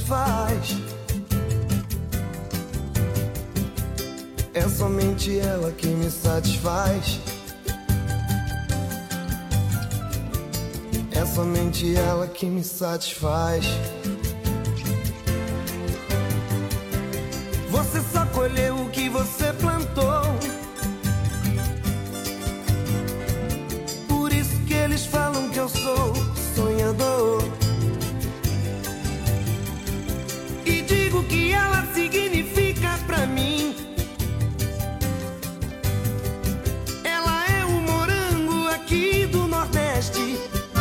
satisfaz. É somente ela que me satisfaz. É somente ela que me satisfaz. Você só colheu o que você plantou. Por isso que eles falam que eu sou sonhador. E digo que ela significa pra mim. Ela é o morango aqui do Nordeste.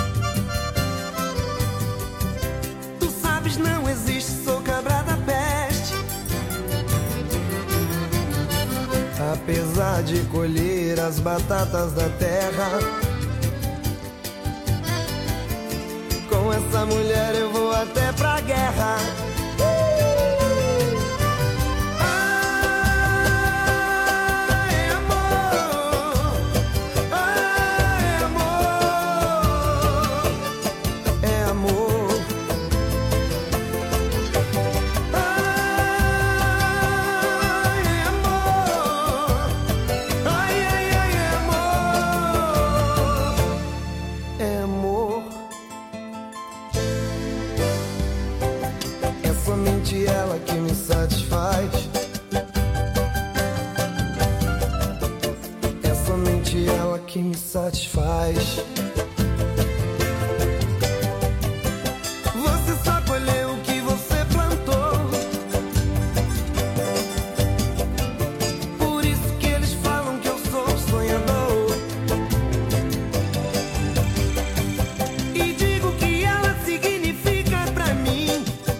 Tu sabes, não existe, sou cabra da peste. Apesar de colher as batatas da terra, com essa mulher eu vou até pra guerra. Ela que me satisfaz. É somente ela que me satisfaz. Você só colheu o que você plantou. Por isso que eles falam que eu sou sonhador. E digo que ela significa pra mim.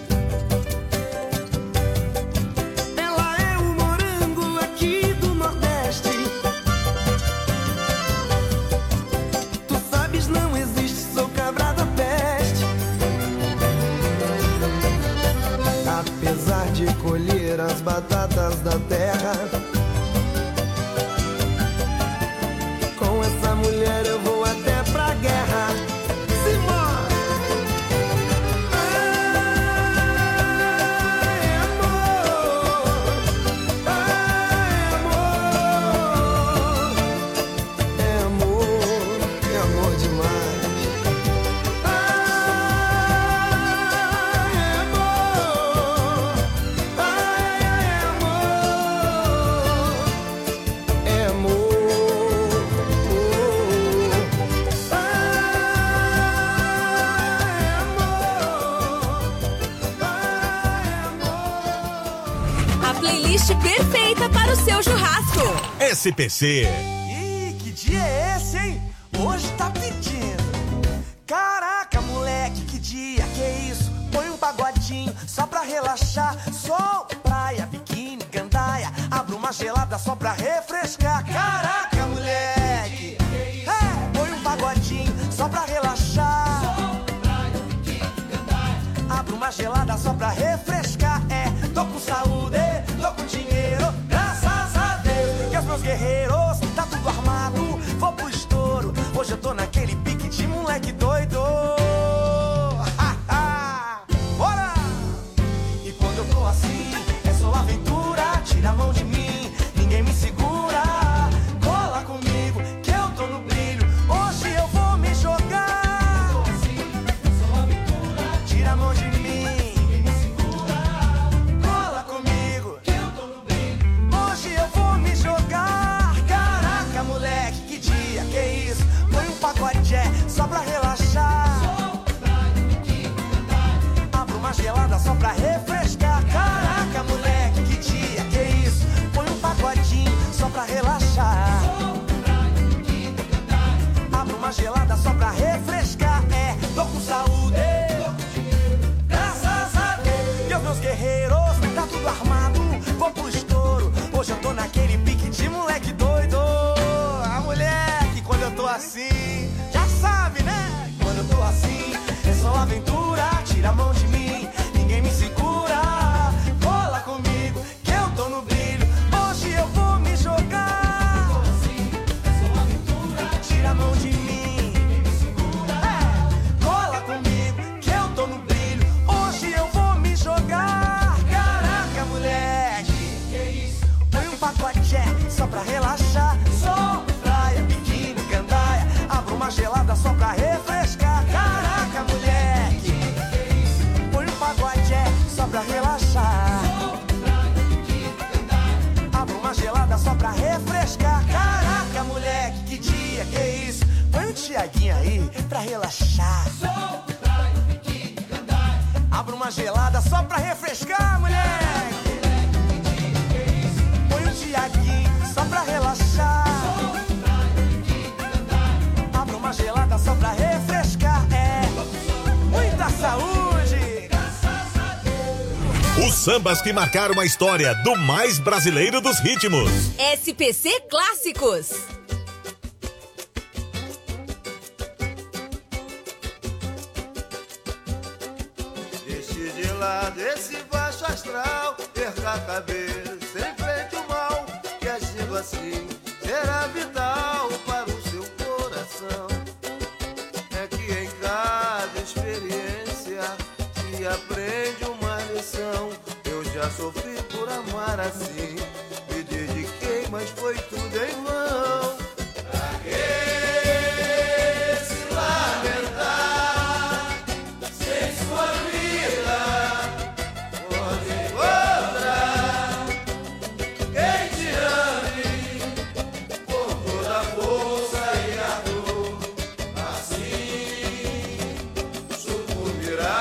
Apesar de colher as batatas da terra, com essa mulher eu vou até pra guerra. Simbora! Ai, amor! Ai, amor! É amor, é amor demais. Perfeita para o seu churrasco. SPC. Ih, que dia é esse, hein? Hoje tá pedindo. Caraca, moleque, que dia, que isso? Põe um pagodinho só pra relaxar. Sol, praia, biquíni, gandaia. Abra uma gelada só pra refrescar. Caraca, moleque. Põe um pagodinho só pra relaxar. Sol, praia, biquíni, gandaia. Abra uma gelada só pra refrescar. Tô com saúde, tô com dinheiro, graças a Deus. E os meus guerreiros, tá tudo armado, vou pro estouro. Hoje eu tô naquele pique de moleque doido. Bora! E quando eu tô assim, é só aventura. Tira a mão de mim, ninguém me segura. Cola comigo, que eu tô no brilho. Hoje eu vou me jogar. Eu tô assim, é só aventura. Tira a mão de mim, ninguém me segura. Tiaguinho aí pra relaxar. Abra uma gelada só pra refrescar, moleque. Põe o Tiaguinho só pra relaxar. Abra uma gelada só pra refrescar. É, muita saúde. Os sambas que marcaram a história do mais brasileiro dos ritmos. SPC Clássicos. Deixe de lado esse baixo astral, perca a cabeça, enfrente o mal, que agindo assim será vital para o seu coração. É que em cada experiência se aprende uma lição. Eu já sofri por amar assim, me dediquei, mas foi tudo em vão. Pra que se lamentar sem sua vida? Pode encontrar quem te ame com toda a força e a dor. Assim sucumbirá.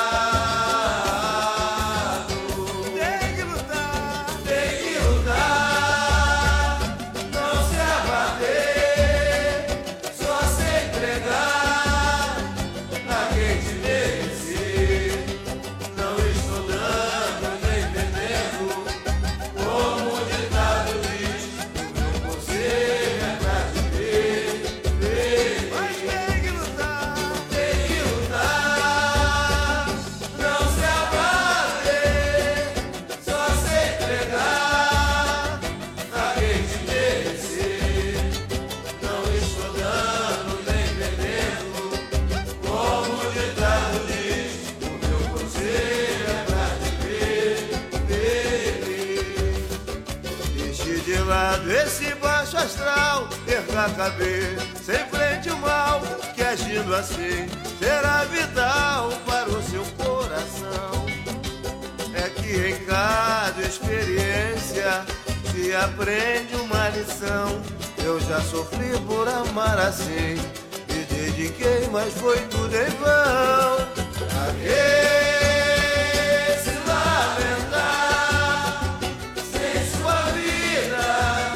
Esse baixo astral, perca a cabeça, enfrente o mal, que agindo assim será vital para o seu coração. É que em cada experiência se aprende uma lição. Eu já sofri por amar assim, me dediquei, mas foi tudo em vão. Pra que se lamentar sem sua vida?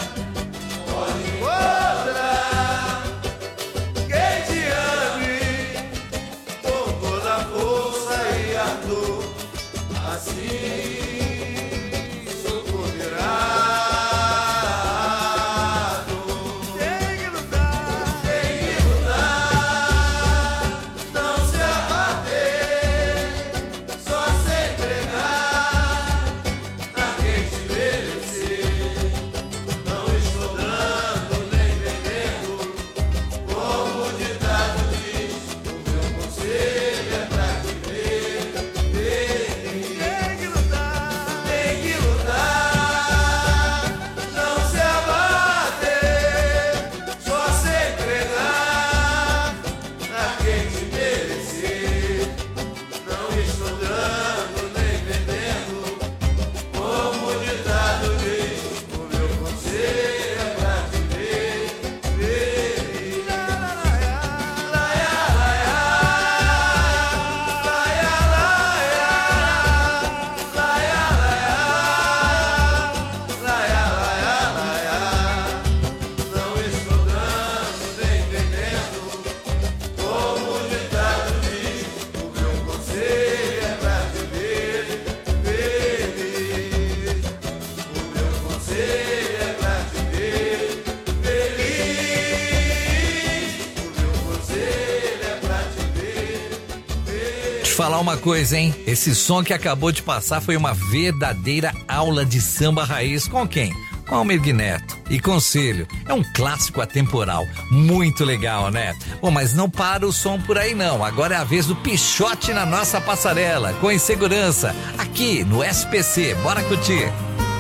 Falar uma coisa, hein? Esse som que acabou de passar foi uma verdadeira aula de samba raiz. Com quem? Com Almir Neto. E Conselho. É um clássico atemporal. Muito legal, né? Bom, mas não para o som por aí não. Agora é a vez do Pichote na nossa passarela. Com Insegurança. Aqui no SPC. Bora curtir.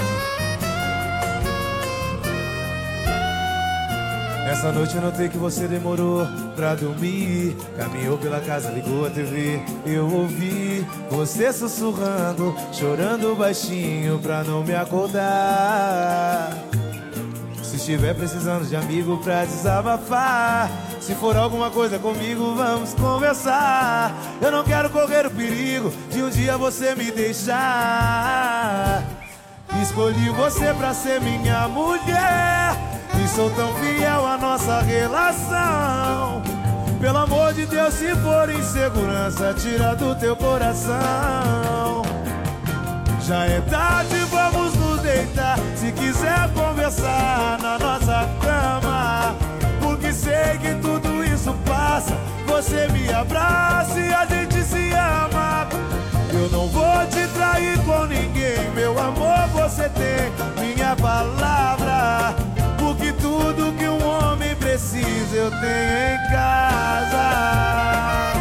Essa noite eu notei que você demorou pra dormir. Caminhou pela casa, ligou a TV. Eu ouvi você sussurrando, chorando baixinho pra não me acordar. Se estiver precisando de amigo pra desabafar, se for alguma coisa comigo, vamos conversar. Eu não quero correr o perigo de um dia você me deixar. Escolhi você pra ser minha mulher e sou tão fiel à nossa relação. Pelo amor de Deus, se for insegurança, tira do teu coração. Já é tarde, vamos nos deitar. Se quiser conversar na nossa cama, porque sei que tudo isso passa. Você me abraça e a gente se ama. Eu não vou te trair com ninguém, meu amor, você tem minha palavra. Porque tudo que um homem precisa eu tenho em casa.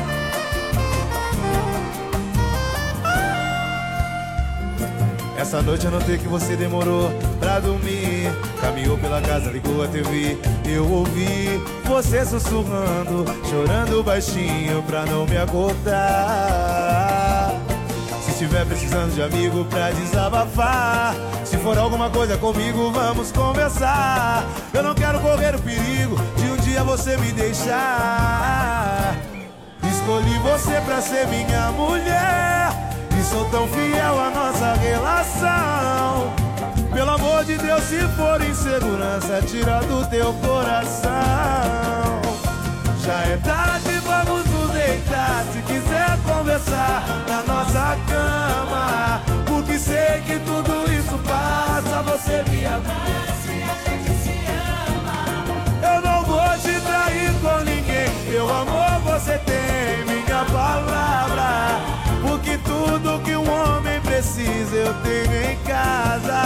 Essa noite eu notei que você demorou pra dormir. Caminhou pela casa, ligou a TV. Eu ouvi você sussurrando, chorando baixinho pra não me acordar. Se estiver precisando de amigo pra desabafar, se for alguma coisa comigo, vamos conversar. Eu não quero correr o perigo de um dia você me deixar. Escolhi você pra ser minha mulher e sou tão fiel à nossa relação. Pelo amor de Deus, se for insegurança, tira do teu coração. Já é tarde, vamos nos deitar. Se quiser conversar na nossa cama, porque sei que tudo isso passa. Você me abraça e a gente se ama. Eu não vou te trair com ninguém, meu amor, você tem minha palavra. Porque tudo que um homem precisa eu tenho em casa.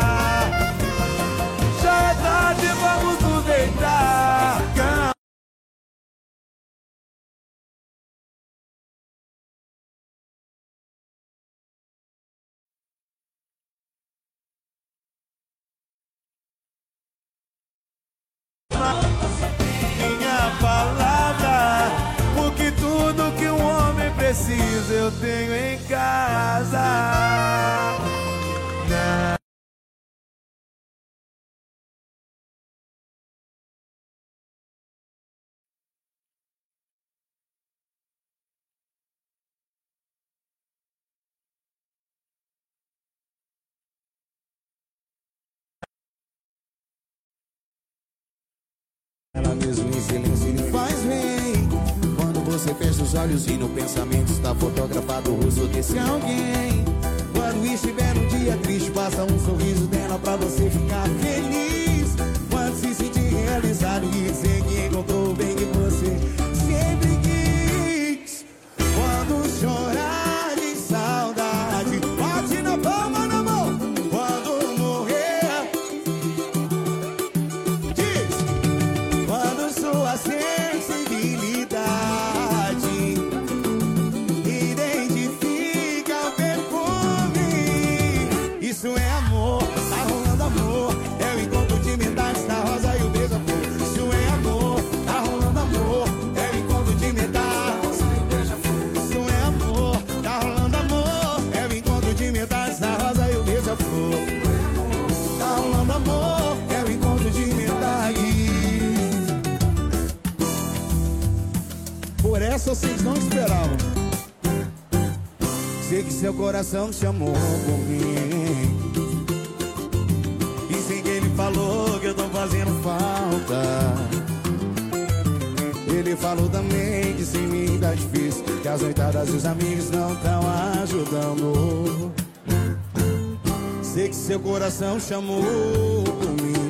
Já é tarde, vamos nos deitar. Minha palavra, porque tudo que um homem precisa eu tenho em casa. Ela mesmo em silêncio lhe faz bem. Quando você fecha os olhos e no pensamento está fotografado o rosto desse alguém. Quando estiver num dia triste, passa um sorriso dela pra você ficar feliz. Quando se sentir realizado e dizer que encontrou o bem que você sempre quis. Quando chorar de saudade, bate na palma na mão. Quando morrer, diz. Quando sua sensibilidade identifica o perfume, isso é amor, tá rolando amor. É o encontro de metades da rosa e o beija-flor. Isso é amor, tá rolando amor. É o encontro de metades. Isso é amor, tá rolando amor. É o encontro de metades da rosa e o beija-flor. Tá rolando amor, é o encontro de metades. Por essa vocês não esperavam. Sei que seu coração chamou por mim. E sem que ele falou que eu tô fazendo falta. Ele falou também que sem mim tá difícil, que as noitadas e os amigos não tão ajudando. Sei que seu coração chamou por mim.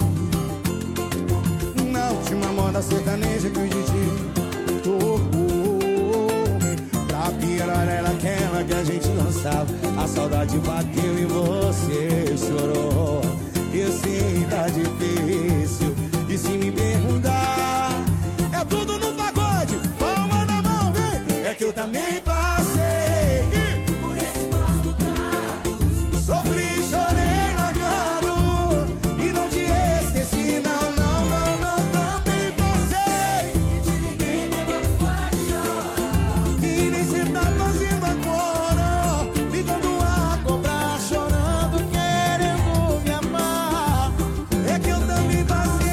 Na última moda sertaneja que o Didi tocou. Pra piorar era aquela que a gente lançava. A saudade bateu e você chorou. Eu sei, tá difícil. E se me perguntar, é tudo no pagode, palma na mão, vem. É que eu também passei por esse nosso lugar. Sofri, chorei, largado e não te esqueci, não, não, não, não. Também passei e te liguei, negando fora de hora. E nem cê tá fazendo agora, ligando a cobrar, chorando, querendo me amar. É que eu também passei.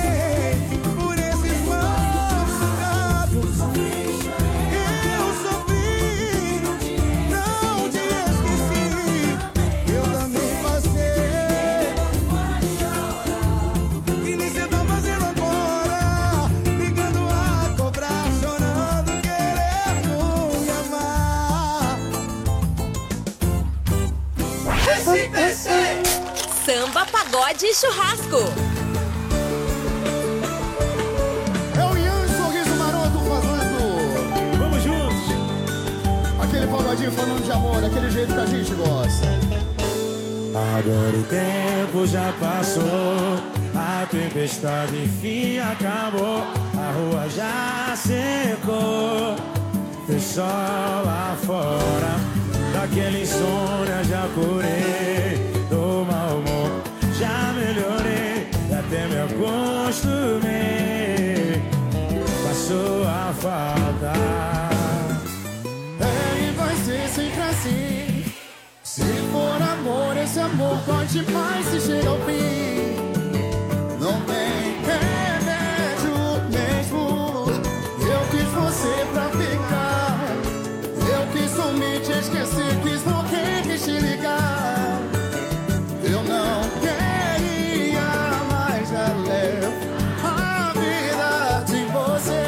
Pagode Churrasco. É o Ian Sorriso Maroto fazendo. Vamos juntos. Aquele pagodinho falando de amor, daquele jeito que a gente gosta. Agora o tempo já passou, a tempestade enfim acabou, a rua já secou, tem sol lá fora, daquele insônia já curei, do mau humor já melhorei, até me acostumei, passou a faltar. É, e vai ser sempre assim. Se for amor, esse amor pode mais se chega ao fim. Não tem remédio mesmo. Eu quis você pra ficar. Eu quis sumir, te esquecer, quis morrer, quis te ligar. Eu não queria mais já levo a vida sem você.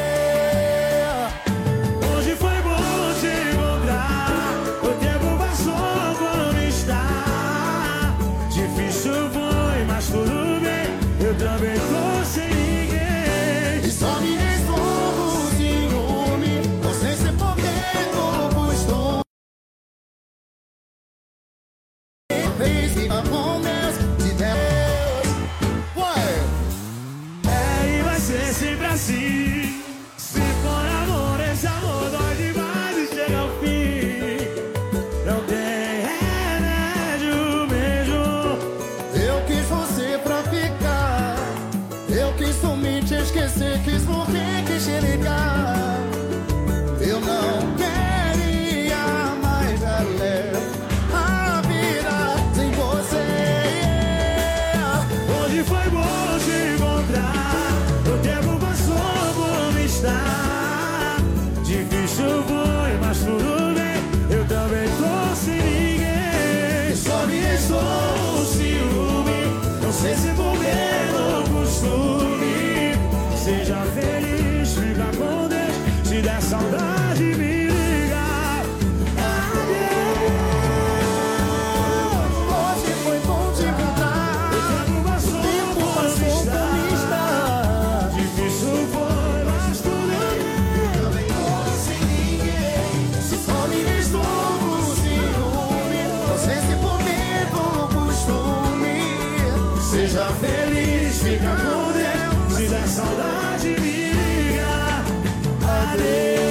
Hoje foi bom te encontrar. O tempo passou. Difícil foi, mas tudo bem. Eu também tô sem ninguém. E só me restou o ciúme. Você se poder do costume. Fez ficar com Deus, de Deus. Ué. É, e vai ser sempre assim. Se for amor, esse amor dói demais e chega ao fim. Não tem te esquecer, quis morrer, quis te ligar. Eu não queria mais já levo a vida sem você. Hoje foi bom te encontrar. O tempo passou por me estar. Difícil foi, mas tudo bem. Eu também tô sem ninguém. Só me restou o ciúme. Não sei se vou ver no costume. Seja feliz, fica com Deus. Se der saudade, me liga. Adeus. Hoje foi bom te encontrar. O tempo passou por me estar. Difícil foi, mas tudo bem. Eu também tô sem ninguém. Se só me restou o ciúme. Você se for do costume. Seja feliz, fica com Deus. Se der saudade, me liga. Adeus.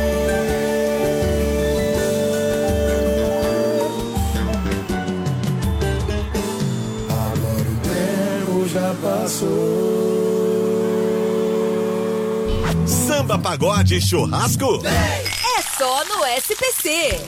Agora o tempo já passou. Samba, pagode, churrasco. É só no SPC.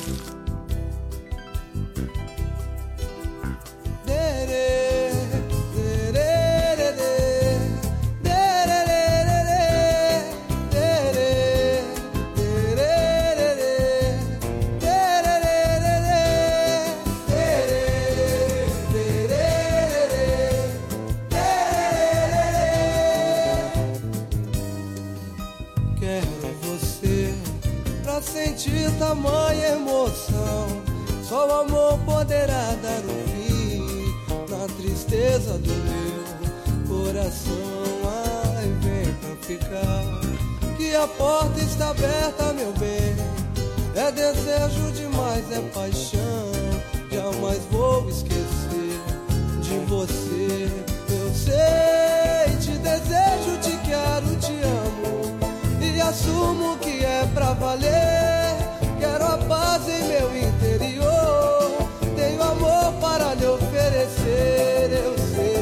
Sentir tamanha emoção, só o amor poderá dar um fim na tristeza do meu coração. Ai, vem pra ficar, que a porta está aberta, meu bem. É desejo demais, é paixão, jamais vou esquecer de você. Eu sei, te desejo, te quero, te amo e assumo que é pra valer. Quero a paz em meu interior, tenho amor para lhe oferecer. Eu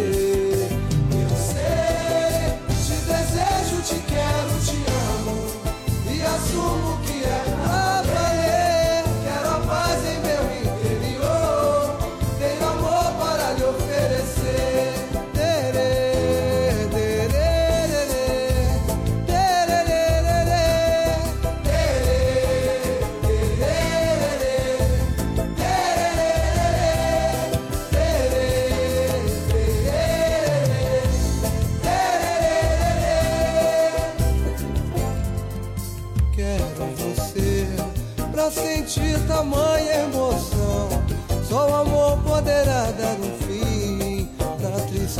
sei, te desejo, te quero, te amo e assumo que é pra valer. Quero a paz em meu interior, tenho amor para lhe oferecer. Sentir tamanha emoção, só o amor poderá dar um fim na tristeza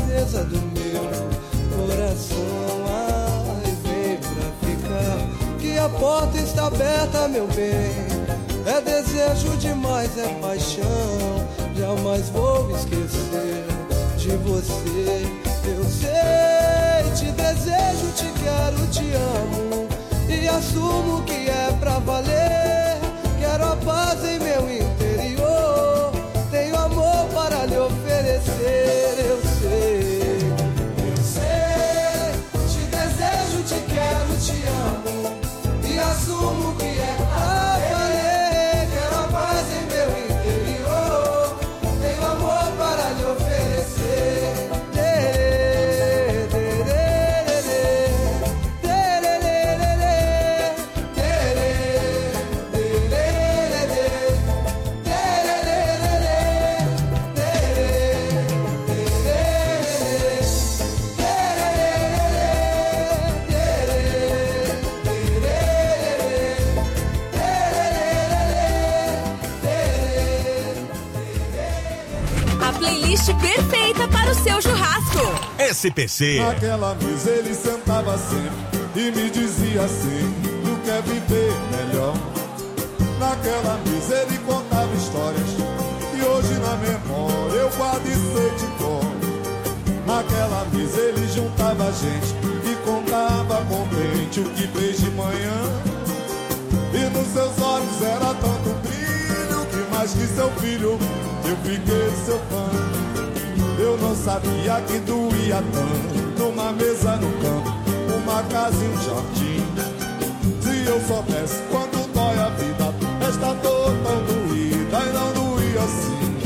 porta está aberta, meu bem. É desejo demais, é paixão. Jamais vou esquecer de você. Eu sei, te desejo, te quero, te amo. E assumo que é pra valer. Quero a paz em meu interior. Tenho amor para lhe oferecer. Eu sei, te desejo, te quero, te amo. E assumo que é pra valer. Quero a paz em meu interior. Tenho amor para lhe oferecer. Perfeita para o seu churrasco. SPC. Naquela mesa ele sentava sempre e me dizia assim: tu quer viver melhor. Naquela mesa ele contava histórias que hoje na memória eu guardo e sei de cor. Naquela mesa ele juntava gente e contava contente o que fez de manhã. E nos seus olhos era tanto brilho que mais que seu filho eu fiquei seu fã. Eu não sabia que doía tanto uma mesa no campo, uma casa e um jardim. Se eu soubesse quando dói a vida, esta dor tão doída e não doía assim.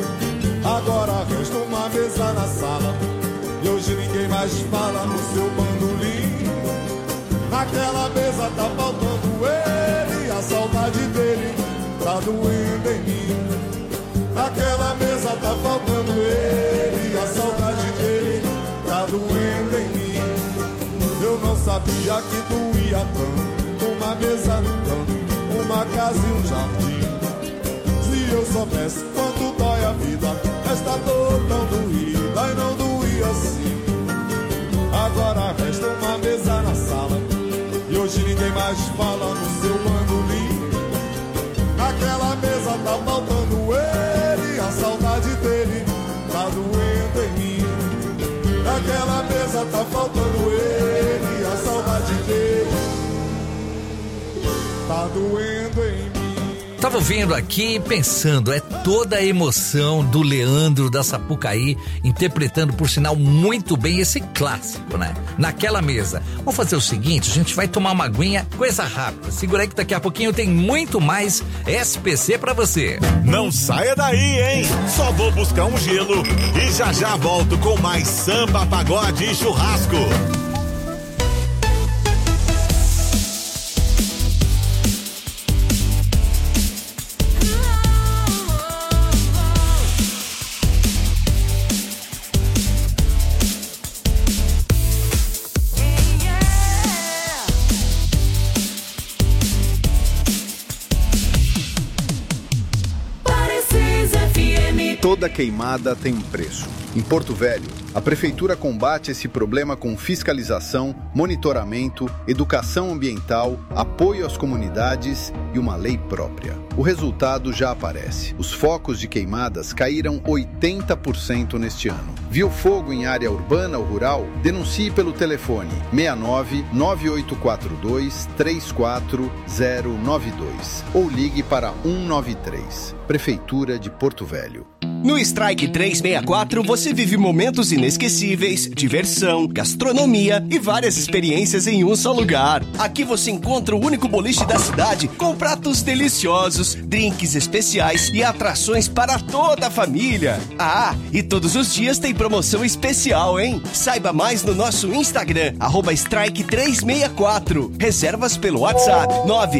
Agora resta uma mesa na sala e hoje ninguém mais fala no seu bandolim. Naquela mesa tá faltando ele, a saudade dele tá doendo em mim. Naquela mesa tá faltando ele, a saudade dele tá doendo em mim. Eu não sabia que doía tanto uma mesa no canto, uma casa e um jardim. Se eu soubesse quanto dói a vida, esta dor tão doída e não doía assim. Agora resta uma mesa na sala e hoje ninguém mais fala no seu bandolim. Naquela mesa tá faltando ele, a saudade dele tá doendo em mim. Naquela mesa tá faltando ele, a saudade dele tá doendo em mim. Tava ouvindo aqui pensando, é toda a emoção do Leandro da Sapucaí, interpretando, por sinal, muito bem esse clássico, né? Naquela mesa. Vamos fazer o seguinte, a gente vai tomar uma aguinha, coisa rápida. Segura aí que daqui a pouquinho tem muito mais SPC pra você. Não saia daí, hein? Só vou buscar um gelo e já volto com mais samba, pagode e churrasco. Toda queimada tem um preço. Em Porto Velho, a Prefeitura combate esse problema com fiscalização, monitoramento, educação ambiental, apoio às comunidades e uma lei própria. O resultado já aparece. Os focos de queimadas caíram 80% neste ano. Viu fogo em área urbana ou rural? Denuncie pelo telefone 69 9842 34092 ou ligue para 193. Prefeitura de Porto Velho. No Strike 364 você vive momentos inesquecíveis, diversão, gastronomia e várias experiências em um só lugar. Aqui você encontra o único boliche da cidade com pratos deliciosos, drinks especiais e atrações para toda a família. Ah, e todos os dias tem promoção especial, hein? Saiba mais no nosso Instagram, @Strike364. Reservas pelo WhatsApp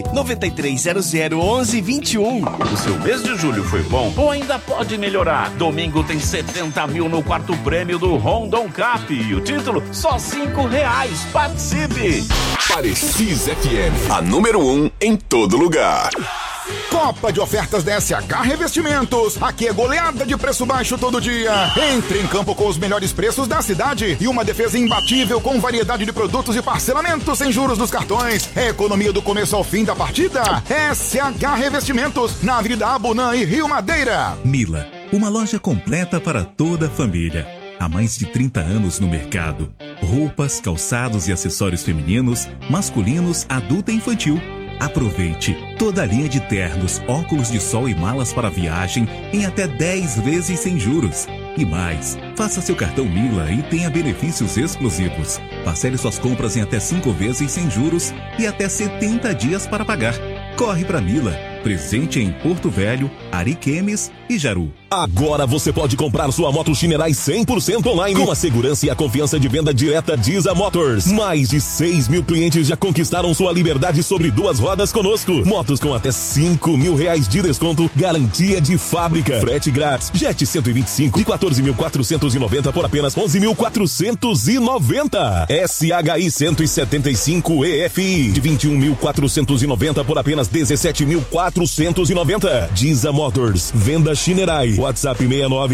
993001121. O seu mês de julho foi bom ou ainda pode melhorar? Domingo tem 70 mil no quarto prêmio do Rondon Cup e o título só R$5. Participe! Parecis FM, a número 1 em todo lugar. Copa de ofertas da SH Revestimentos. Aqui é goleada de preço baixo todo dia. Entre em campo com os melhores preços da cidade e uma defesa imbatível com variedade de produtos e parcelamento sem juros dos cartões. É economia do começo ao fim da partida. SH Revestimentos, na Avenida Abunã e Rio Madeira. Mila, uma loja completa para toda a família. Há mais de 30 anos no mercado. Roupas, calçados e acessórios femininos, masculinos, adulto e infantil. Aproveite toda a linha de ternos, óculos de sol e malas para viagem em até 10 vezes sem juros. E mais, faça seu cartão Mila e tenha benefícios exclusivos. Parcele suas compras em até 5 vezes sem juros e até 70 dias para pagar. Corre para Mila, presente em Porto Velho, Ariquemes e Jaru. Agora você pode comprar sua moto Shinerai 100% online com a segurança e a confiança de venda direta Diza Motors. Mais de 6 mil clientes já conquistaram sua liberdade sobre 2 rodas conosco. Motos com até R$5.000 de desconto, garantia de fábrica, frete grátis. Jet 125 de 14.490 por apenas 11.490. SHI 175 EFI de 21.490 por apenas 17.490. Diza Motors, venda Shinerai. WhatsApp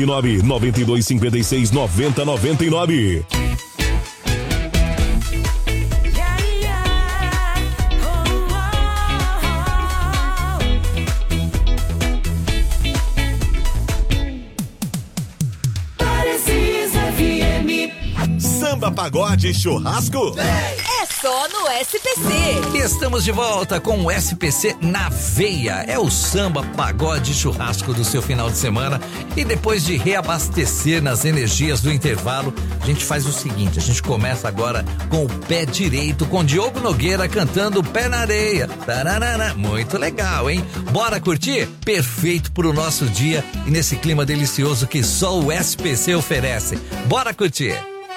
699-9256-9099. Samba, pagode, churrasco? É só no SPC. Estamos de volta com o SPC na veia. É o samba, pagode, churrasco do seu final de semana. E depois de reabastecer nas energias do intervalo, a gente faz o seguinte: a gente começa agora com o pé direito, com Diogo Nogueira cantando Pé na Areia. Tararara. Muito legal, hein? Bora curtir? Perfeito pro nosso dia e nesse clima delicioso que só o SPC oferece. Bora curtir!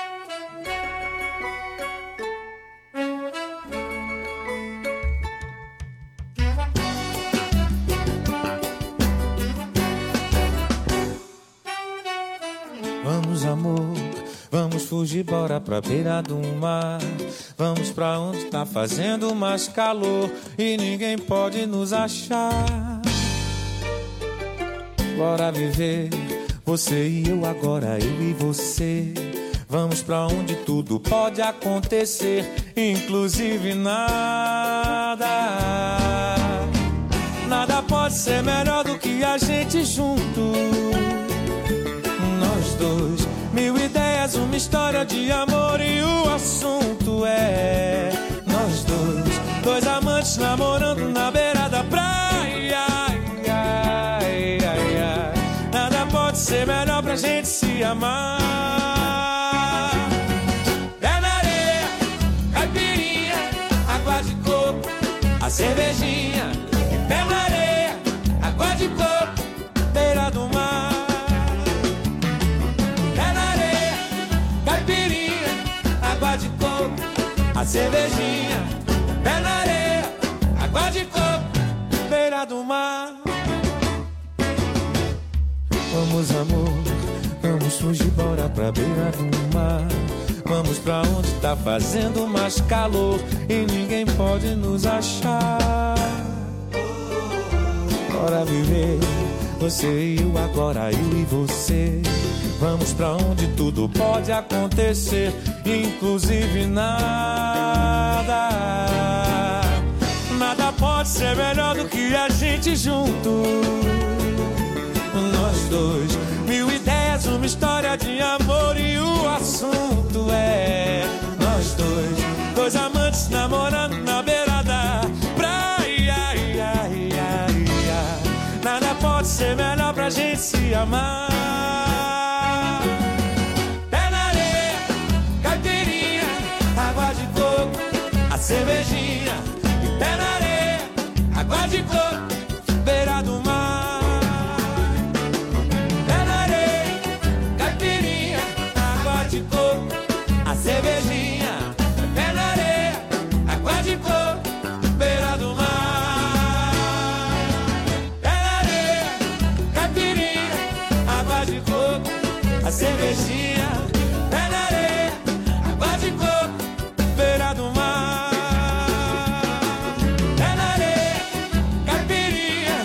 Vamos, amor, vamos fugir, bora pra beira do mar. Vamos pra onde tá fazendo mais calor e ninguém pode nos achar. Bora viver, você e eu agora, eu e você. Vamos pra onde tudo pode acontecer, inclusive nada. Nada pode ser melhor do que a gente junto. Nós dois, 1000 ideias, uma história de amor e o assunto é nós dois amantes namorando na beira da praia. Ai, ai, ai. Nada pode ser melhor pra gente se amar. Pé na areia, caipirinha, água de coco, a cervejinha. Pé na areia, água de coco, beira do mar. De coco, a cervejinha, pé na areia, água de coco, beira do mar. Vamos, amor, vamos fugir, bora pra beira do mar. Vamos pra onde tá fazendo mais calor e ninguém pode nos achar. Bora viver, você e eu agora, eu e você. Vamos pra onde tudo pode acontecer, inclusive nada. Nada pode ser melhor do que a gente junto. Nós dois, 1000 ideias, uma história de amor e o assunto é nós dois amantes namorando na beira da praia. Ai, ai, ai, ai. Nada pode ser melhor pra gente se amar. Cervejinha e pé na areia, água de coco, beira do mar. Pé na areia, caipirinha, água de coco, a cervejinha. Pé na areia, água de coco, beira do mar. Pé na areia, caipirinha, água de coco, a cervejinha. Pé na areia, água de coco, beira do mar.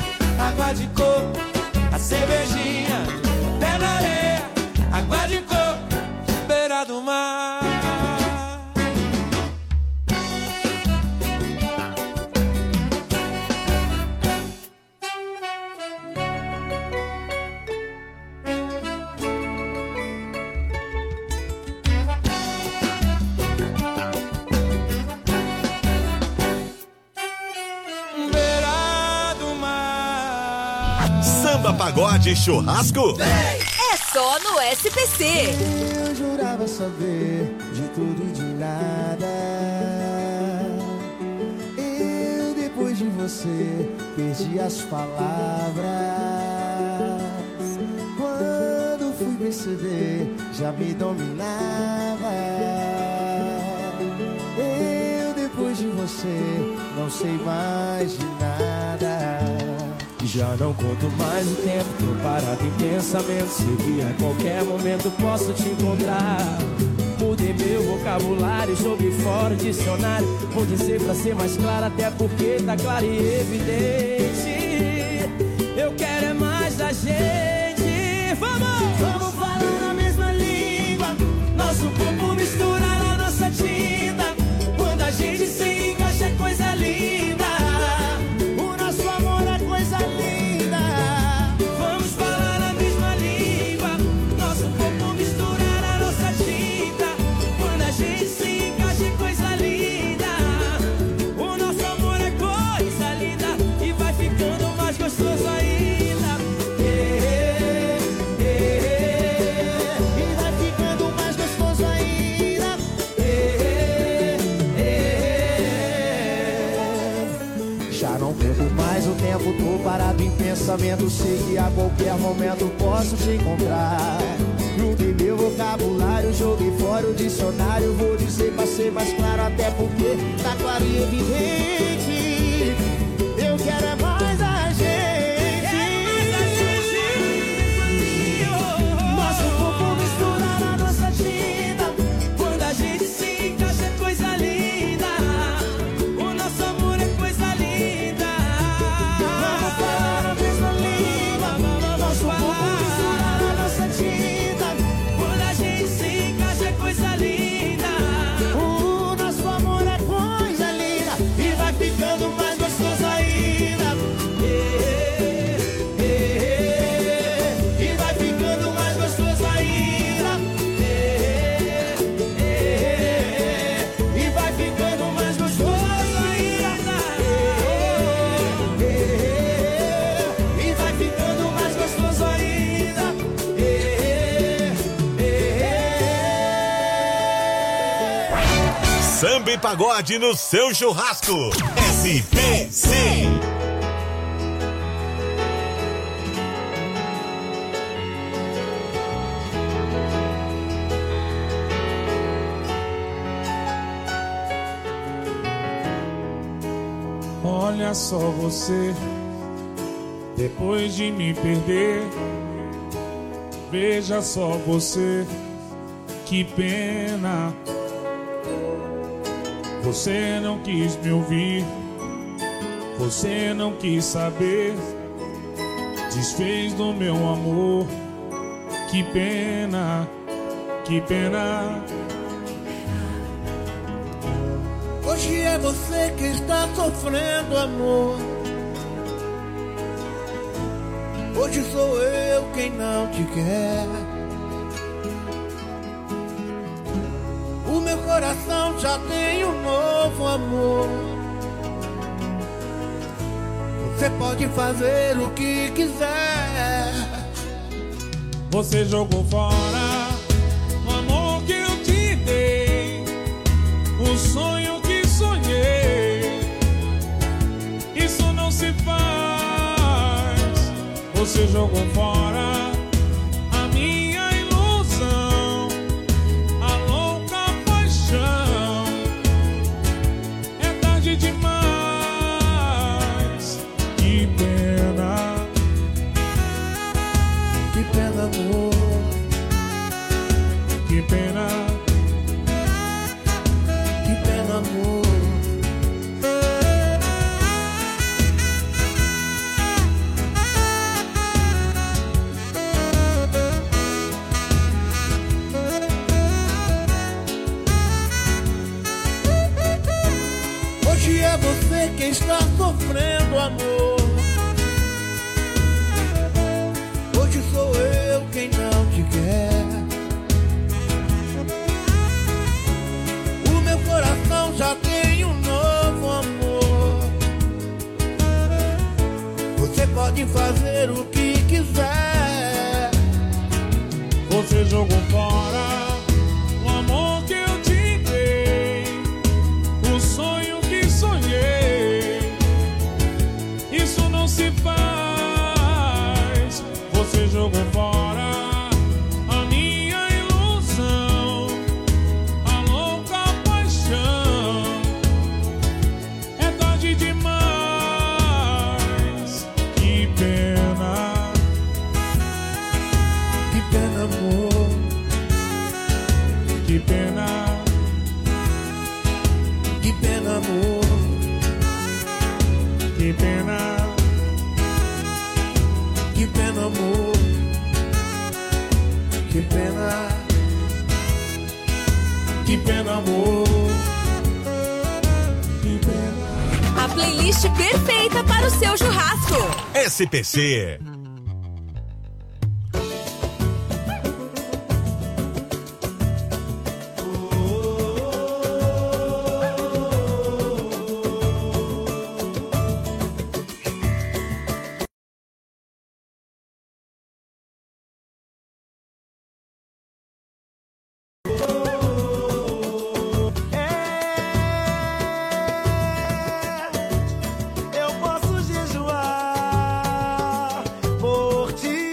Samba, pagode e churrasco? É só no SPC. Eu jurava saber de tudo e de nada. Eu, depois de você, perdi as palavras. Quando fui perceber, já me dominava. Eu, depois de você, não sei mais de nada. Já não conto mais o tempo, tô parado em pensamento. Sei que a qualquer momento posso te encontrar. Mudei meu vocabulário, joguei fora o dicionário. Vou dizer pra ser mais claro, até porque tá claro e evidente. Eu quero é mais da gente. Vamos falar a mesma língua. Nosso corpo misturar a nossa tinta. Quando a gente se encaixa é coisa linda. O nosso amor é coisa linda. Vamos falar a mesma língua. Nosso corpo misturar a nossa tinta. Quando a gente se encaixa é coisa linda. O nosso amor é coisa linda. E vai ficando mais gostoso ainda. Mais o tempo tô parado em pensamento. Sei que a qualquer momento posso te encontrar. Mudei meu vocabulário, joguei fora o dicionário. Vou dizer pra ser mais claro, até porque tá claro e evidente. Eu quero é mais a gente. Nosso corpo misturar a nossa tinta. Quando a gente se encaixa é coisa linda. O nosso amor é coisa linda. Quando a gente se encaixa é coisa linda. O nosso amor é coisa linda. E vai ficando mais gostoso ainda. E vai ficando mais gostoso ainda. E vai ficando mais gostoso ainda. E vai ficando mais gostoso ainda. Samba e pagode no seu churrasco. SPC. Olha só você, depois de me perder. Veja só você, que pena. Você não quis me ouvir, você não quis saber. Desfez do meu amor, que pena, que pena. Hoje é você que está sofrendo, amor. Hoje sou eu quem não te quer. O meu coração já tem um novo amor. Você pode fazer o que quiser. Você jogou fora o amor que eu te dei, o sonho que sonhei. Isso não se faz. Você jogou fora a minha ilusão, a louca paixão. É tarde demais. Que pena. Que pena, amor. Que pena. Que pena, amor. Hoje é você quem está sofrendo, amor. Hoje sou eu quem não te quer. O meu coração já tem um novo amor. Você pode fazer o que quiser. você jogou fora o amor que eu te dei, o sonho que sonhei. Isso não se faz. Você jogou fora a minha ilusão, a louca paixão. É tarde demais. Que pena. Que pena, amor. Que pena. Que pena, amor. Que pena. Que pena, amor. Que pena. Que pena, amor. Que pena. A playlist perfeita para o seu churrasco. SPC. Eu posso jejuar por ti.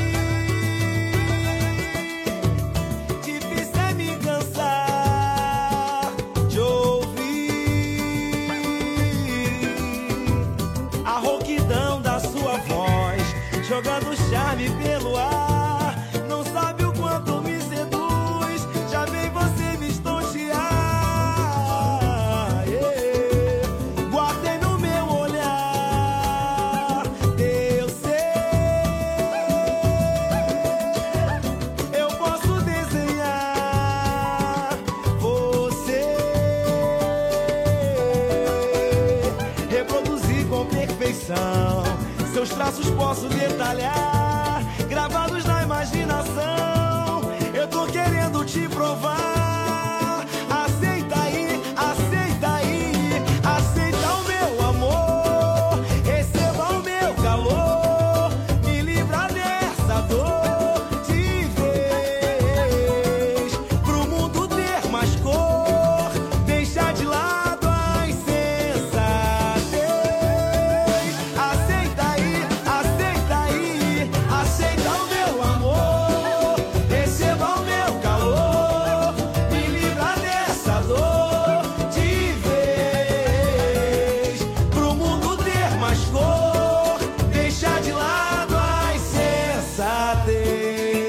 Difícil é me cansar de ouvir a rouquidão da sua voz, jogando charme pelo ar. Não sabe o quanto me seduz, já vem você me estontear. Yeah. Guardei no meu olhar, eu sei. Eu posso desenhar você, reproduzir com perfeição. Seus traços posso detalhar, gravados na imaginação. Eu tô querendo te provar. Aceita aí, aceita aí. Aceita o meu amor, receba o meu calor. Me livra dessa dor de vez, pro mundo ter mais cor. Deixa de lado a insensatez. Aceita aí, aceita aí. Aceita o meu amor, receba o meu calor. Me livra dessa dor de vez, pro mundo ter mais cor. Deixa de lado a insensatez.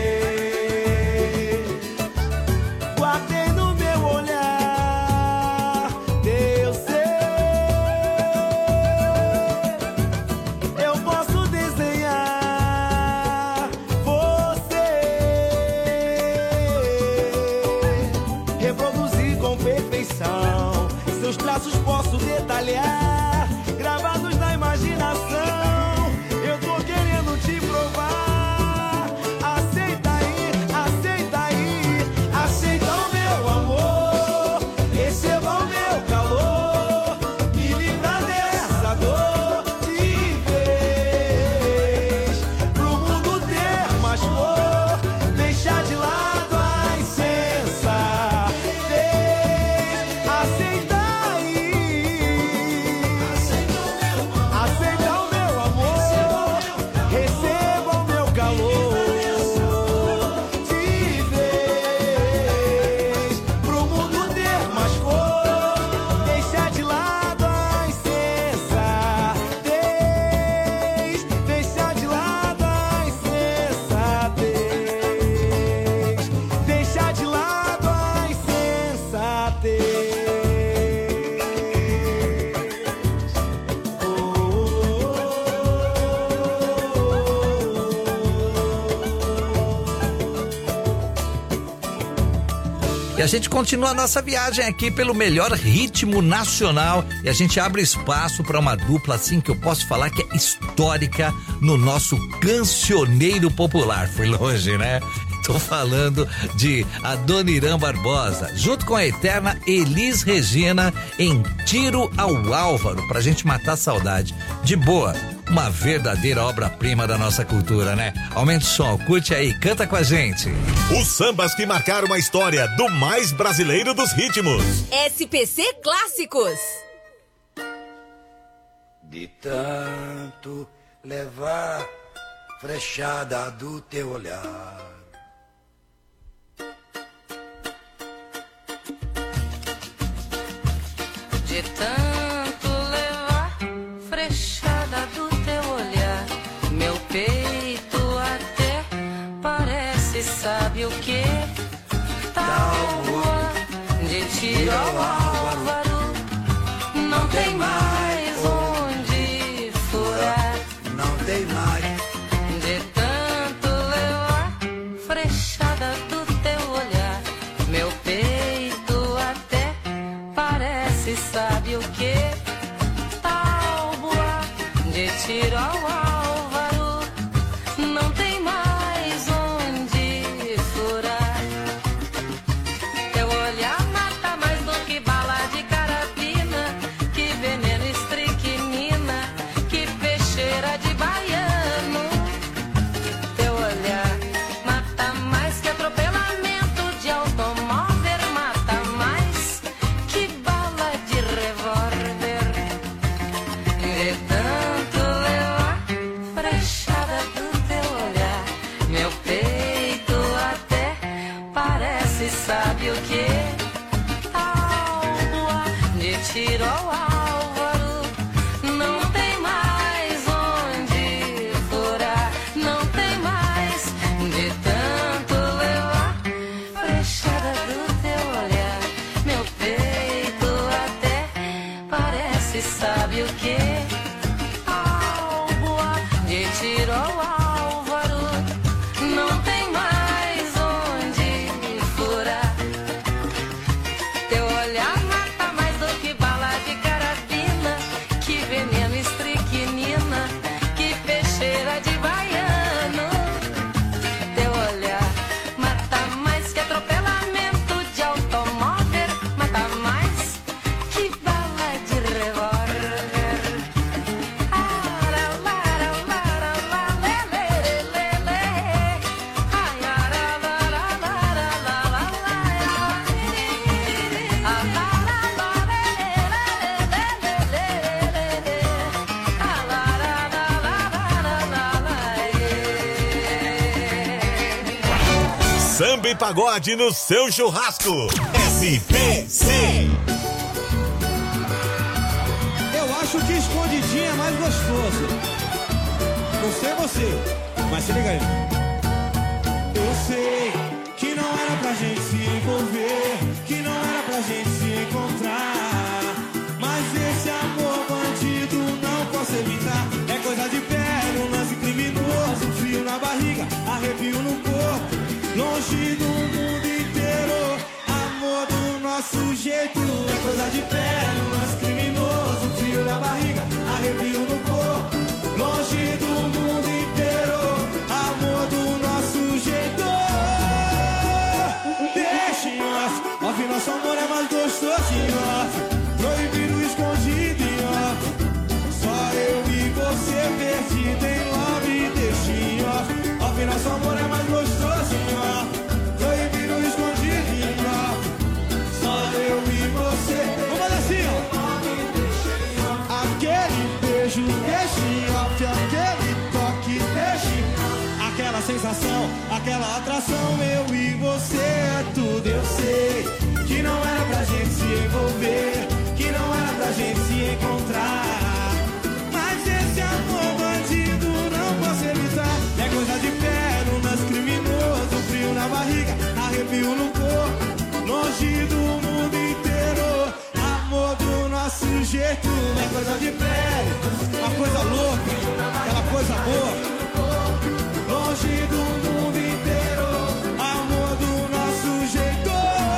Guardei no meu olhar, eu sei. Eu posso desenhar você, reproduzir com perfeição. Seus traços posso detalhar, gravados na imaginação. Eu tô querendo te provar. Aceita aí, aceita aí. Aceita o meu amor, receba o meu calor. Me livra dessa dor de vez, pro mundo ter mais cor. Deixa de lado a insensatez. Aceita aí, aceita o meu amor, receba o meu calor de vez, pro mundo ter mais cor. Deixa de lado a insensatez. Deixa de lado a insensatez. Deixa de lado a insensatez. E a gente continua a nossa viagem aqui pelo melhor ritmo nacional e a gente abre espaço para uma dupla assim que eu posso falar que é histórica no nosso cancioneiro popular. Fui longe, né? Tô falando de Adoniran Barbosa, junto com a eterna Elis Regina, em Tiro ao Álvaro, pra gente matar a saudade. De boa, Uma verdadeira obra-prima da nossa cultura, né? Aumenta o som, curte aí, canta com a gente. Os sambas que marcaram a história do mais brasileiro dos ritmos. SPC Clássicos. De tanto levar frechada do teu olhar, de tanto levar frechada do teu olhar, meu peito até parece, sabe o que? Tábua de tiro ao álvaro, não tem mais onde furar, não tem mais. de tanto levar frechada do teu olhar, meu peito até parece, sabe o que? Tábua de tiro ao álvaro, não tem mais onde furar. Teu olhar mata mais do que bala de carabina, que veneno estricnina, que peixeira de baiano. Teu olhar mata mais que atropelamento de automóvel, mata mais que bala de revólver. De tanto levar frechada do teu olhar, meu peito até parece, sabe o que? Tábua de tiro ao álvaro, não tem mais onde furar, não tem mais. De tanto levar frechada do teu olhar, meu peito até parece, sabe o que? Tábua de tiro ao álvaro, não tem mais onde furar. Teu olhar mata mais do que bala de carabina, que veneno estricnina, que peixeira de baiano. Teu olhar mata mais que atropelamento de automóvel, mata mais que bala de revólver. Samba e pagode no seu churrasco. SPC. Eu acho que escondidinho é mais gostoso. Não sei você, mas se liga aí. Eu sei que não era pra gente se envolver, que não era pra gente se encontrar, mas esse amor bandido não posso evitar. É coisa de pele, um lance criminoso, frio na barriga, arrepio no corpo, longe do mundo inteiro. Amor do nosso jeito, é coisa de pele, um lance criminoso, frio na barriga, arrepio no corpo, longe do mundo inteiro. Amor do nosso jeito. Deixa em off, off, nosso amor é mais gostoso em off, proibido, escondido em off, só eu e você perdido em love. Deixa em off, off, nosso amor é mais gostoso em off, proibido, escondido em off, só eu e você. Vamos assim, ó. Aquele beijo, deixa em off, aquele toque, deixa em off, aquela sensação, aquela atração, eu e você é tudo. Eu sei que não era pra gente se envolver, que não era pra gente se encontrar, mas esse amor bandido não posso evitar. É coisa de pé, um lance criminoso, frio na barriga, arrepio no corpo, longe do mundo inteiro. Amor do nosso jeito, é coisa de pé, uma coisa louca, aquela coisa boa, longe do mundo inteiro. Amor do nosso jeito.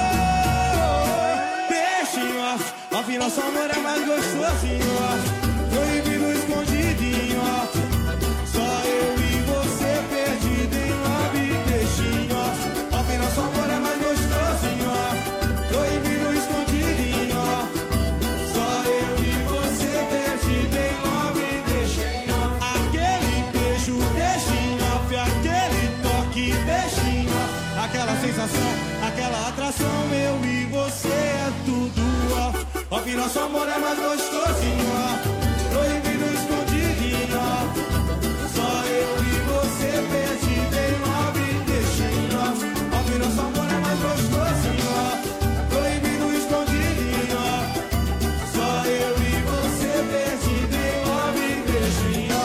Deixa em off, off, nosso amor é mais gostoso em off, proibido, escondido em off, só eu e você perdido em love. Deixa em off, off, nosso amor é mais gostoso em off, proibido, escondido em off, só eu e você perdido em love. Deixa em off. Ó que nosso amor é mais gostosinho, ó. Proibido escondidinho, ó. Só eu e você perdido em love e deixinho, ó. Ó que nosso amor é mais gostosinho, ó. Proibido escondidinho, ó. Só eu e você perdido em love e deixinho,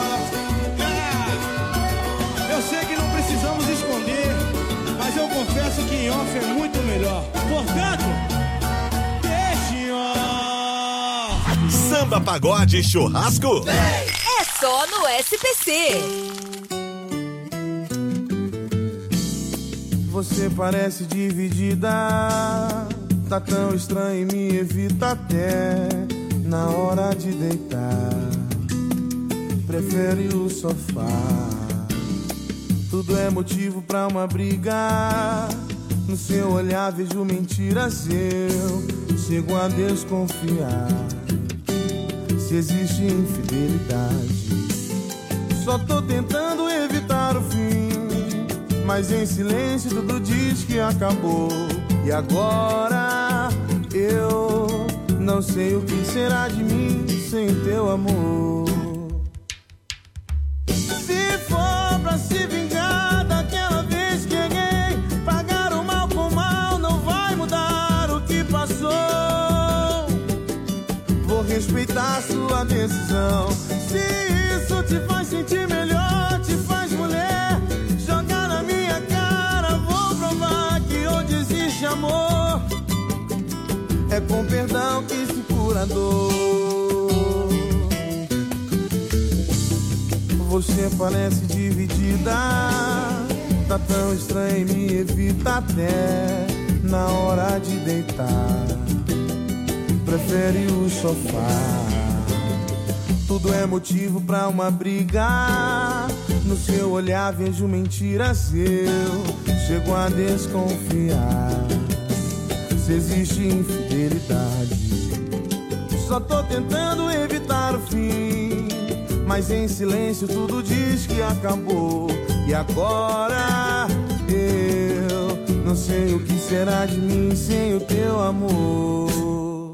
ó. Eu sei que não precisamos esconder, mas eu confesso que em off é muito melhor. Portanto, Samba, pagode, churrasco? É só no SPC. Você parece dividida, tá tão estranho e me evita até na hora de deitar. Prefere o sofá. Tudo é motivo pra uma briga. No seu olhar vejo mentiras, eu chego a desconfiar. Se existe infidelidade, só tô tentando evitar o fim, mas em silêncio tudo diz que acabou. E agora eu não sei o que será de mim sem teu amor. Se for pra se vingar daquela vez que errei, pagar o mal com mal não vai mudar o que passou. Vou respeitar sua decisão. Se isso te faz sentir melhor, te faz mulher, jogar na minha cara, vou provar que onde existe amor é com perdão que se cura a dor. Você parece dividida, tá tão estranha e me evita até na hora de deitar. Prefere o sofá. Tudo é motivo pra uma briga. No seu olhar vejo mentiras, eu chego a desconfiar. Se existe infidelidade, só tô tentando evitar o fim, mas em silêncio tudo diz que acabou. E agora eu não sei o que será de mim sem o teu amor.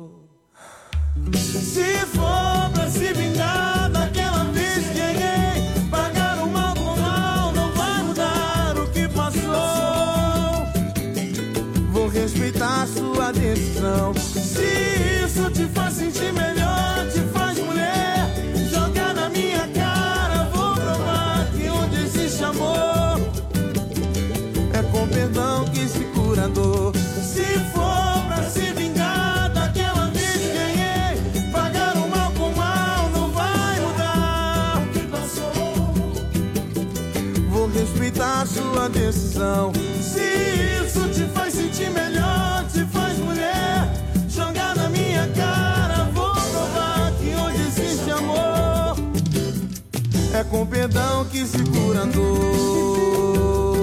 Se for pra se vingar daquela vez que errei, pagar o mal com mal não vai mudar o que passou. Vou respeitar sua decisão. Se isso te faz sentir melhor, te faz mulher, jogar na minha cara, vou provar que onde existe amor é com perdão que se cura a dor. Se for pra se vingar daquela vez que errei, pagar o mal com mal não vai mudar o que passou. Vou respeitar sua decisão. Se isso te faz sentir melhor, te faz mulher, jogar na minha cara, vou provar que onde existe amor é com perdão que se cura a dor.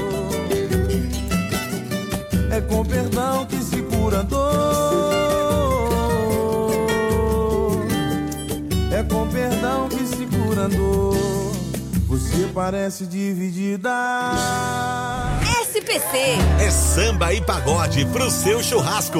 É com perdão que se cura a dor. É com perdão que se cura a dor. Você parece dividida. SPC é samba e pagode pro seu churrasco.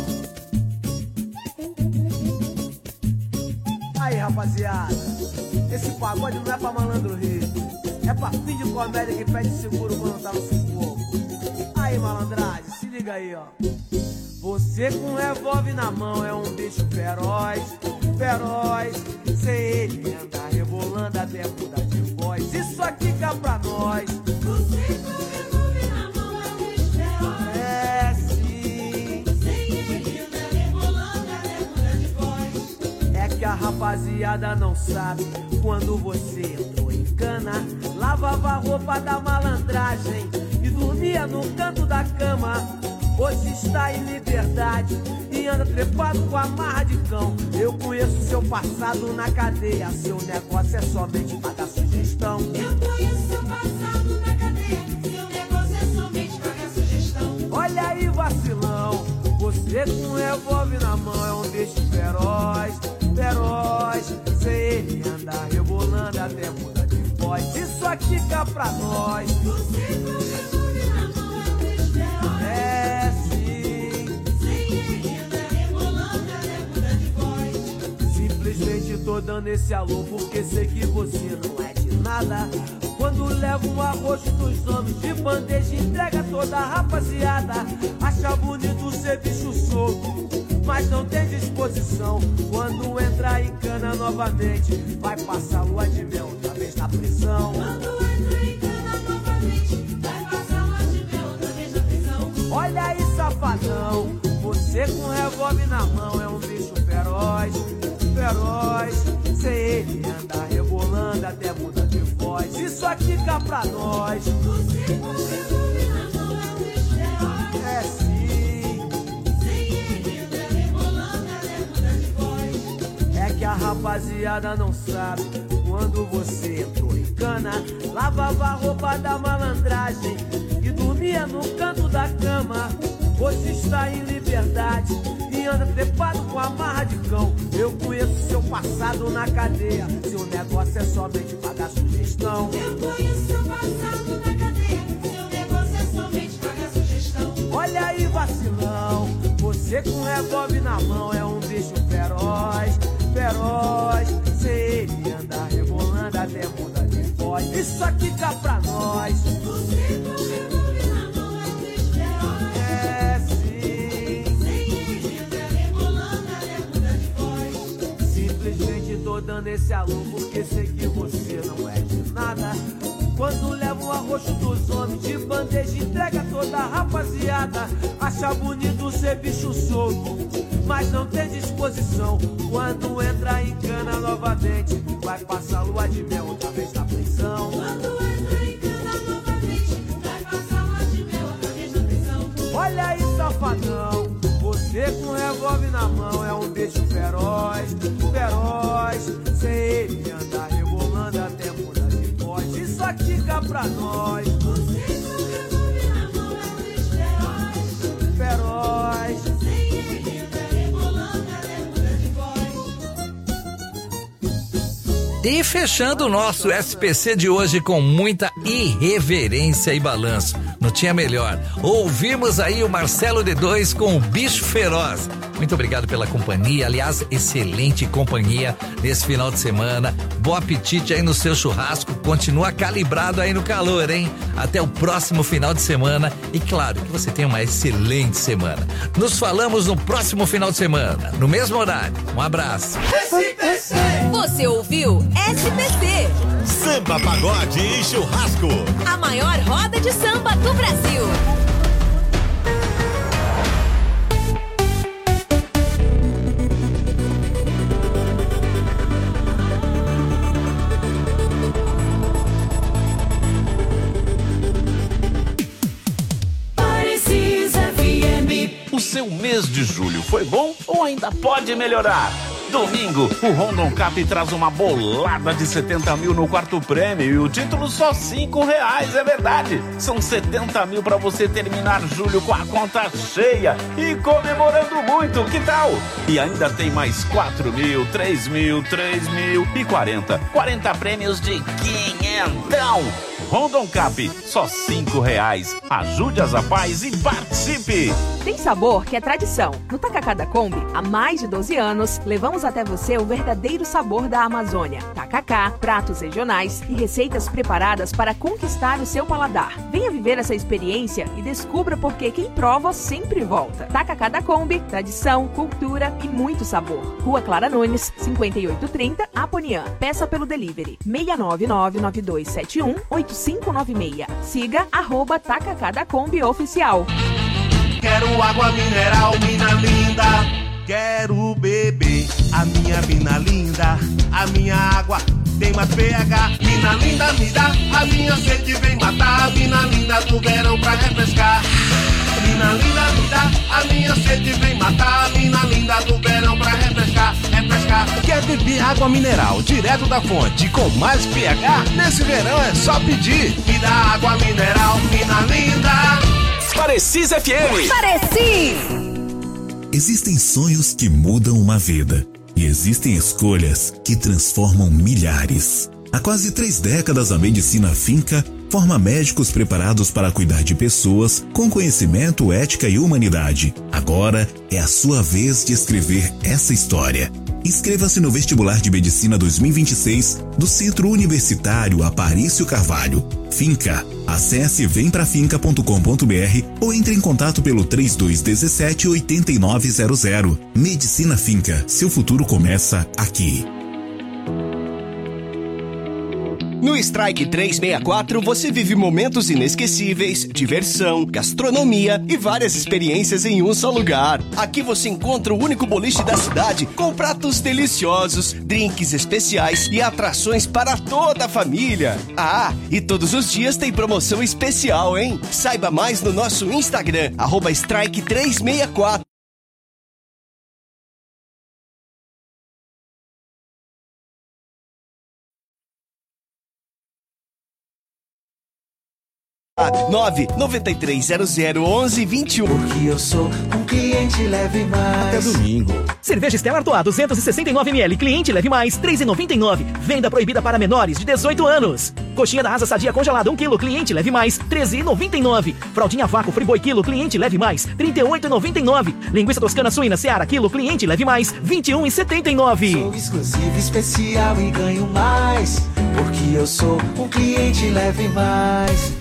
Aí, rapaziada, esse pagode não é pra malandro rico, é pra fim de comédia que pede seguro quando tá no sufoco. Aí, malandragem, se liga aí, ó. Você com um revólver na mão é um bicho feroz, feroz. Sem ele andar rebolando até mudar de voz. Isso aqui cá pra nós. Você com um revólver na mão é um bicho feroz. É sim. Sem ele andar rebolando até mudar de voz. É que a rapaziada não sabe. Quando você entrou em cana, lavava a roupa da malandragem e dormia no canto da cama. Hoje está em liberdade e anda trepado com a marra de cão. Eu conheço seu passado na cadeia, seu negócio é somente pagar sugestão. Eu conheço seu passado na cadeia, seu negócio é somente pagar sugestão. Olha aí, vacilão, você com um revólver na mão é um bicho feroz, feroz. Sem ele andar rebolando até mudar de voz. Isso aqui cá pra nós. Você com um revólver na mão é um bicho feroz. É sim. Sem ele andar rebolando até mudar tô dando esse alô porque sei que você não é de nada. Quando levo um arroz dos homens de bandeja, entrega toda a rapaziada. Acha bonito ser bicho solto, mas não tem disposição. Quando entrar em cana novamente, vai passar lua de mel outra vez na prisão. Quando entrar em cana novamente, vai passar lua de mel outra vez na prisão. Olha aí, safadão, você com revólver na mão é um bicho feroz, feroz. Sem ele anda rebolando até muda de voz. Isso aqui cá pra nós. Você com revólver na mão é um bicho feroz. É sim. Sem ele anda rebolando até muda de voz. É que a rapaziada não sabe. Quando você entrou em cana, lavava a roupa da malandragem e dormia no canto da cama. Hoje está em liberdade e anda trepado com a marra de cão. Eu conheço seu passado na cadeia. Seu negócio é somente pagar sugestão. Eu conheço seu passado na cadeia. Seu negócio é somente pagar sugestão. Olha aí, vacilão, você com revólver na mão é um bicho feroz, feroz. Sem ele anda rebolando até muda de voz. Isso aqui cá pra nós. Você com revólver na mão é um bicho feroz. É sim. Sem ele anda rebolando até muda de voz. Simplesmente tô dando esse alô porque sei que você não é de nada. Quando leva o arroz dos homens de bandeja, entrega toda a rapaziada. Acha bonito ser bicho solto, mas não tem disposição. Quando entra em cana novamente, vai passar lua de mel outra vez na prisão. Quando entra em cana novamente, vai passar lua de mel outra vez na prisão. Olha aí, safadão, você com revólver na mão é um bicho feroz, feroz. Sem ele anda rebolando até muda de voz. Isso aqui cá pra nós. Você com revólver na mão é um bicho feroz, feroz. Sem ele anda rebolando até muda de voz. E fechando o nosso SPC de hoje com muita irreverência e balanço. Não tinha melhor. Ouvimos aí o Marcelo D2 com o Bicho Feroz. Muito obrigado pela companhia. Aliás, excelente companhia nesse final de semana. Bom apetite aí no seu churrasco. Continua calibrado aí no calor, hein? Até o próximo final de semana. E claro, que você tenha uma excelente semana. Nos falamos no próximo final de semana, no mesmo horário. Um abraço. SPC. Você ouviu SPC. Samba, pagode e churrasco. A maior roda de samba do Brasil. O seu mês de julho foi bom ou ainda pode melhorar? Domingo, o Rondon Cap traz uma bolada de 70 mil no quarto prêmio e o título só R$5, é verdade. São 70 mil pra você terminar julho com a conta cheia e comemorando muito, que tal? E ainda tem mais 4 mil, 3 mil, 3 mil e 40 prêmios de quinhentão. Rondon Cap, só R$5. Ajude as rapazes e participe! Tem sabor que é tradição. No Tacacá da Kombi, há mais de 12 anos, levamos até você o verdadeiro sabor da Amazônia. Tacacá, pratos regionais e receitas preparadas para conquistar o seu paladar. Venha viver essa experiência e descubra por que quem prova sempre volta. Tacacá da Kombi, tradição, cultura e muito sabor. Rua Clara Nunes, 5830, Aponian. Peça pelo delivery 69992718596. Siga @Tacacá da Kombi Oficial. Quero água mineral, mina linda. Quero beber a minha mina linda. A minha água tem mais pH. Mina linda, me dá. A minha sede vem matar. A mina linda do verão pra refrescar. Mina linda, me dá. A minha sede vem matar. A mina linda do verão pra refrescar. Refrescar. Quer beber água mineral direto da fonte com mais pH? Nesse verão é só pedir. Me dá água mineral, mina linda. Parecis FM. Parecis. Existem sonhos que mudam uma vida e existem escolhas que transformam milhares. Há quase 3 décadas, a medicina Finca forma médicos preparados para cuidar de pessoas com conhecimento, ética e humanidade. Agora é a sua vez de escrever essa história. Inscreva-se no vestibular de medicina 2026 do Centro Universitário Aparício Carvalho. Finca. Acesse vemprafinca.com.br ou entre em contato pelo 3217-8900. Medicina Finca. Seu futuro começa aqui. No Strike 364 você vive momentos inesquecíveis, diversão, gastronomia e várias experiências em um só lugar. Aqui você encontra o único boliche da cidade com pratos deliciosos, drinks especiais e atrações para toda a família. Ah, e todos os dias tem promoção especial, hein? Saiba mais no nosso Instagram, @Strike 364. WhatsApp 993001121. Porque eu sou um cliente Leve Mais. Até domingo. Cerveja Stella Artois 269ml, cliente Leve Mais, R$3,99. Venda proibida para menores de 18 anos. Coxinha da asa sadia congelada 1 kg, cliente Leve Mais, R$13,99. Fraldinha vácuo Friboi quilo, cliente Leve Mais, R$38,99. Linguiça toscana suína Seara quilo, cliente Leve Mais, R$21,79. Sou exclusivo, especial e ganho mais. Porque eu sou um cliente Leve Mais.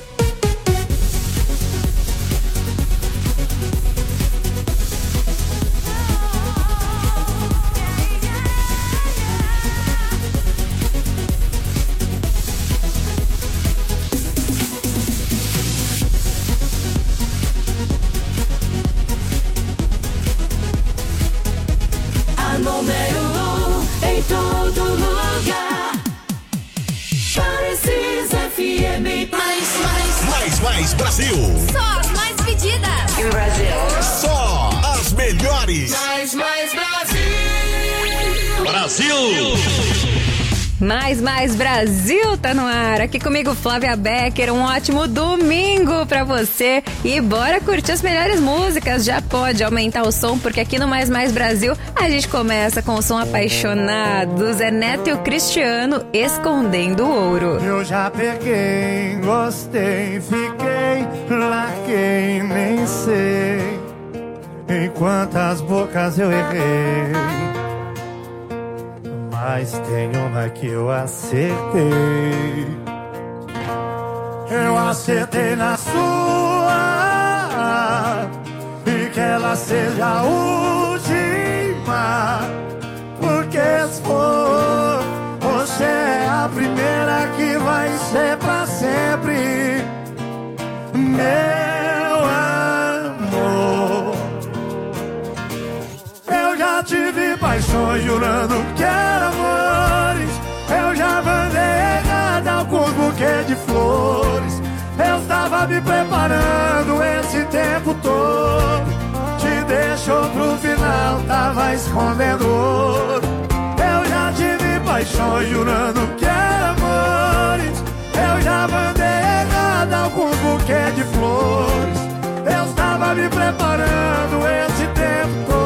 Mais Brasil. Só as mais pedidas. Só as melhores. Mais Brasil. Brasil. Mais Brasil tá no ar. Aqui comigo, Flávia Becker. Um ótimo domingo pra você. E bora curtir as melhores músicas. Já pode aumentar o som, porque aqui no Mais Brasil a gente começa com o som apaixonado. Zé Neto e o Cristiano, Escondendo o Ouro. Eu já peguei, gostei, fiquei, larguei, nem sei em quantas bocas eu errei. Mas tem uma que eu acertei. Eu acertei na sua, e que ela seja a última. Porque se for, você é a primeira que vai ser pra sempre. Meu amor, eu já tive paixões jurando que era amores. Eu já mandei errada alguns buquês de flores. Eu estava me preparando esse tempo todo. Te deixou pro final, tava escondendo ouro. Eu já tive paixões jurando que era amores. Eu já mandei errada alguns buquês de flores.